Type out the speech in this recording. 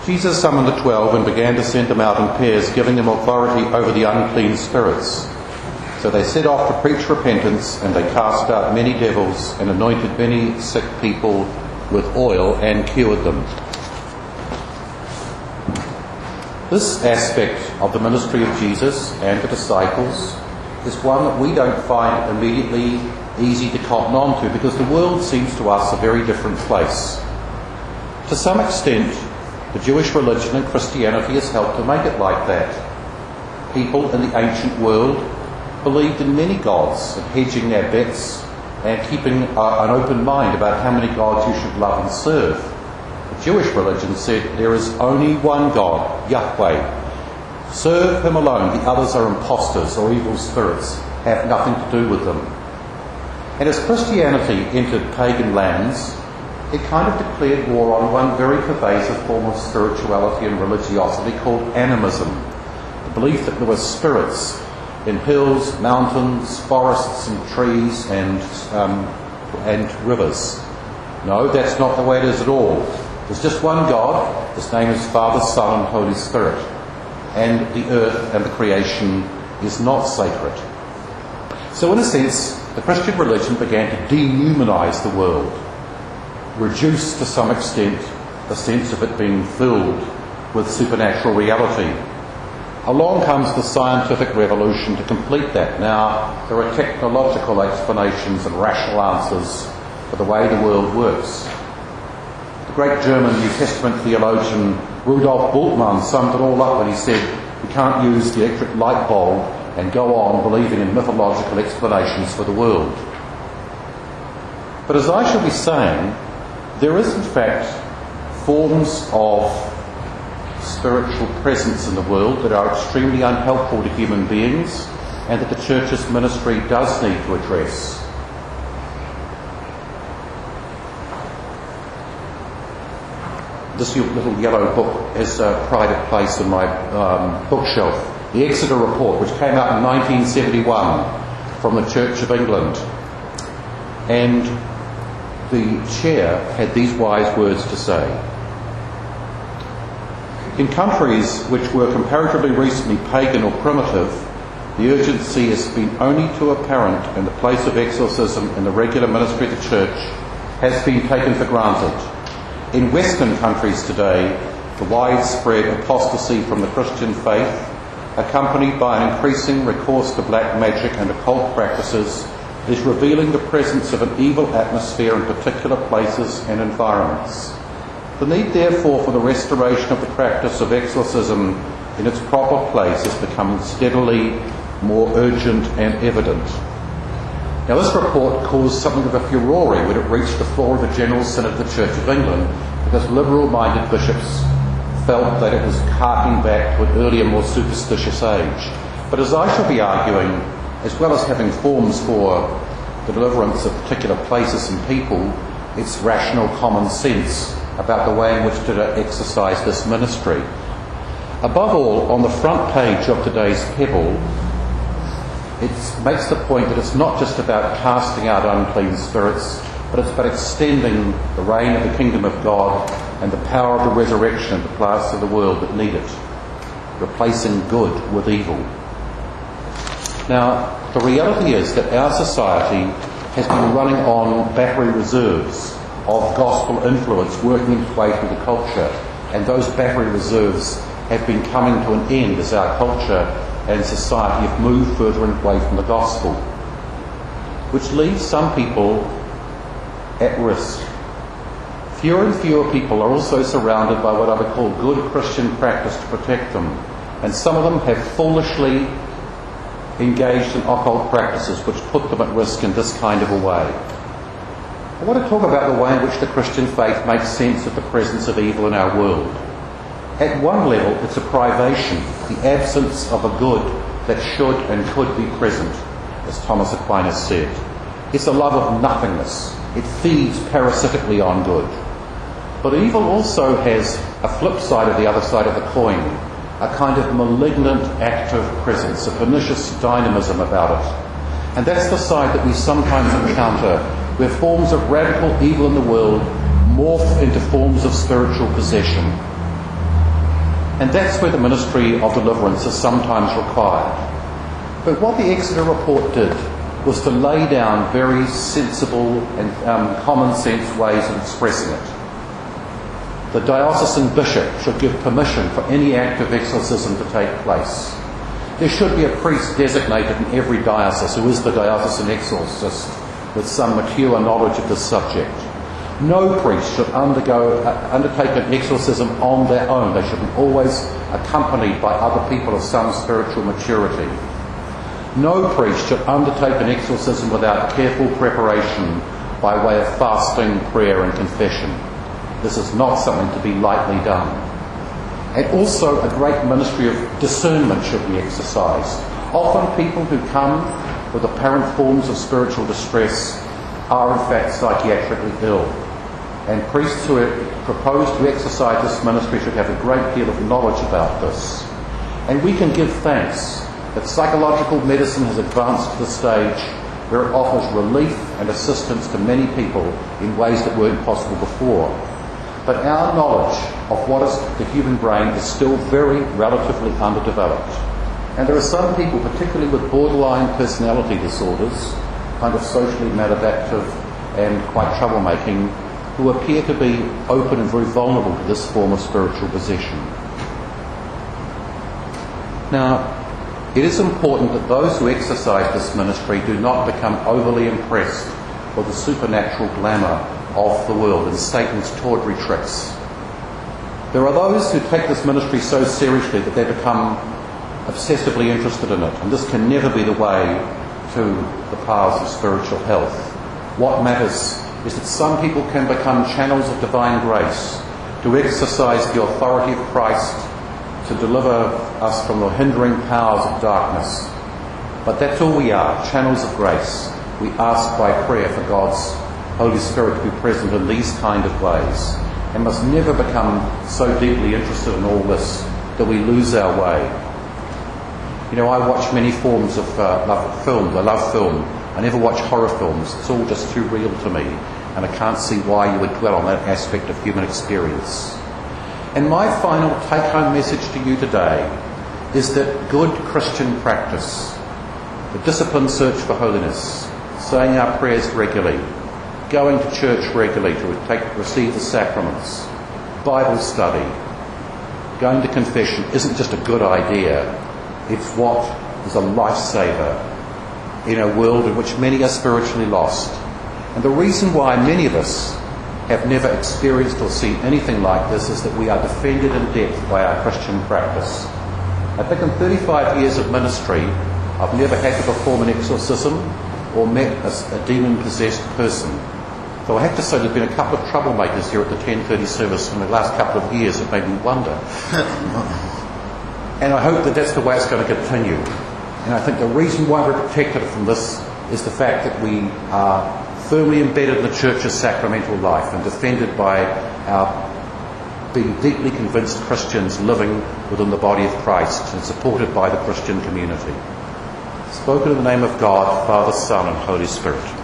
Jesus summoned the 12 and began to send them out in pairs, giving them authority over the unclean spirits. So they set off to preach repentance, and they cast out many devils and anointed many sick people with oil and cured them. This aspect of the ministry of Jesus and the disciples is one that we don't find immediately easy to cotton on to, because the world seems to us a very different place. To some extent, the Jewish religion and Christianity has helped to make it like that. People in the ancient world believed in many gods, and hedging their bets and keeping an open mind about how many gods you should love and serve. The Jewish religion said there is only one God, Yahweh. Serve him alone. The others are impostors or evil spirits. Have nothing to do with them. And as Christianity entered pagan lands, it kind of declared war on one very pervasive form of spirituality and religiosity called animism. The belief that there were spirits in hills, mountains, forests and trees and rivers. No, that's not the way it is at all. There's just one God. His name is Father, Son and Holy Spirit. And the earth and the creation is not sacred. So in a sense, the Christian religion began to dehumanise the world, reduce to some extent the sense of it being filled with supernatural reality. Along comes the scientific revolution to complete that. Now, there are technological explanations and rational answers for the way the world works. The great German New Testament theologian Rudolf Bultmann summed it all up when he said, "We can't use the electric light bulb and go on believing in mythological explanations for the world." But as I shall be saying, there is in fact forms of spiritual presence in the world that are extremely unhelpful to human beings, and that the Church's ministry does need to address. This little yellow book has a pride place in my bookshelf. The Exeter Report, which came out in 1971 from the Church of England. And the chair had these wise words to say. In countries which were comparatively recently pagan or primitive, the urgency has been only too apparent, and the place of exorcism in the regular ministry of the Church has been taken for granted. In Western countries today, the widespread apostasy from the Christian faith, accompanied by an increasing recourse to black magic and occult practices, is revealing the presence of an evil atmosphere in particular places and environments. The need, therefore, for the restoration of the practice of exorcism in its proper place is becoming steadily more urgent and evident. Now, this report caused something of a furore when it reached the floor of the General Synod of the Church of England, because liberal-minded bishops felt that it was harking back to an earlier, more superstitious age. But as I shall be arguing, as well as having forms for the deliverance of particular places and people, it's rational common sense about the way in which to exercise this ministry. Above all, on the front page of today's Pebble, it makes the point that it's not just about casting out unclean spirits, but it's about extending the reign of the kingdom of God and the power of the resurrection in the parts of the world that need it, replacing good with evil. Now, the reality is that our society has been running on battery reserves of gospel influence working its way through the culture, and those battery reserves have been coming to an end as our culture and society have moved further away from the gospel, which leaves some people at risk. Fewer and fewer people are also surrounded by what I would call good Christian practice to protect them, and some of them have foolishly engaged in occult practices which put them at risk in this kind of a way. I want to talk about the way in which the Christian faith makes sense of the presence of evil in our world. At one level, it's a privation, the absence of a good that should and could be present, as Thomas Aquinas said. It's a love of nothingness. It feeds parasitically on good. But evil also has a flip side of the other side of the coin, a kind of malignant active presence, a pernicious dynamism about it. And that's the side that we sometimes encounter, where forms of radical evil in the world morph into forms of spiritual possession. And that's where the ministry of deliverance is sometimes required. But what the Exeter Report did was to lay down very sensible and common sense ways of expressing it. The diocesan bishop should give permission for any act of exorcism to take place. There should be a priest designated in every diocese who is the diocesan exorcist with some mature knowledge of this subject. No priest should undertake an exorcism on their own. They should be always accompanied by other people of some spiritual maturity. No priest should undertake an exorcism without careful preparation by way of fasting, prayer and confession. This is not something to be lightly done. And also a great ministry of discernment should be exercised. Often people who come with apparent forms of spiritual distress are in fact psychiatrically ill. And priests who propose to exercise this ministry should have a great deal of knowledge about this. And we can give thanks that psychological medicine has advanced to the stage where it offers relief and assistance to many people in ways that weren't possible before. But our knowledge of what is the human brain is still very relatively underdeveloped. And there are some people, particularly with borderline personality disorders, kind of socially maladaptive and quite troublemaking, who appear to be open and very vulnerable to this form of spiritual possession. Now, it is important that those who exercise this ministry do not become overly impressed with the supernatural glamour of the world and Satan's tawdry tricks. There are those who take this ministry so seriously that they become obsessively interested in it, and this can never be the way to the paths of spiritual health. What matters is that some people can become channels of divine grace, to exercise the authority of Christ, to deliver us from the hindering powers of darkness. But that's all we are, channels of grace. We ask by prayer for God's Holy Spirit to be present in these kind of ways, and must never become so deeply interested in all this that we lose our way. You know, I watch many forms of love film. I love film. I never watch horror films. It's all just too real to me, and I can't see why you would dwell on that aspect of human experience. And my final take-home message to you today is that good Christian practice, the disciplined search for holiness, saying our prayers regularly, going to church regularly to receive the sacraments, Bible study, going to confession isn't just a good idea. It's what is a lifesaver in a world in which many are spiritually lost. And the reason why many of us have never experienced or seen anything like this is that we are defended in depth by our Christian practice. I think in 35 years of ministry, I've never had to perform an exorcism or met a demon-possessed person. So I have to say there's been a couple of troublemakers here at the 10:30 service in the last couple of years that made me wonder. And I hope that that's the way it's going to continue. And I think the reason why we're protected from this is the fact that we are firmly embedded in the Church's sacramental life and defended by our being deeply convinced Christians living within the body of Christ and supported by the Christian community. Spoken in the name of God, Father, Son and Holy Spirit.